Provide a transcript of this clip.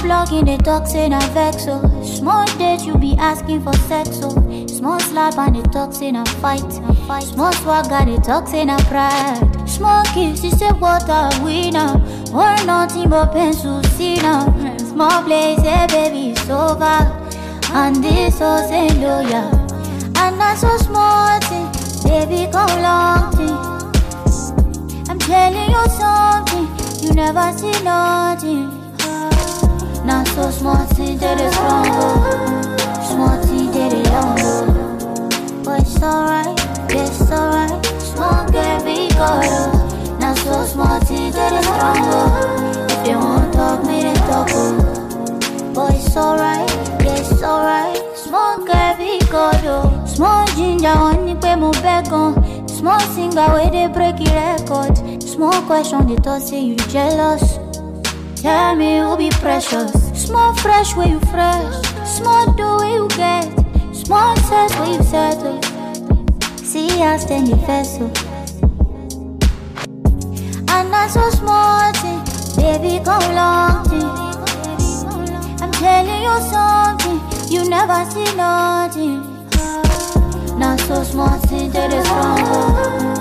blocking the talk, say na vex, oh. Small date, you be asking for sex, oh. Small slap and the talk, say na fight. Small swagger, the talk, say na pride. Small kiss, you say what a winner. Or nothing but pencil, see now. Small place, hey baby, it's over. And this house ain't loyal. And that's so small thing, baby, come long thing. I'm telling you something, you never see nothing. Not so small thing, that is strong, small thing, that is long. But it's alright, it's alright. Small girl, be good. Not so small thing, that is strong. If you won't talk, me then talk. But it's alright, it's alright. Small girl, be good. Small ginger, honey, pay my back on. Small singer, where they break your record. Small question, they thought say you jealous. Tell me who be precious. Small fresh where you fresh. Small do where you get. Small set where you settle. See I stand your vessel. And not so small thing, baby come long thing. I'm telling you something, you never see nothing. Not so small thing, that is wrong.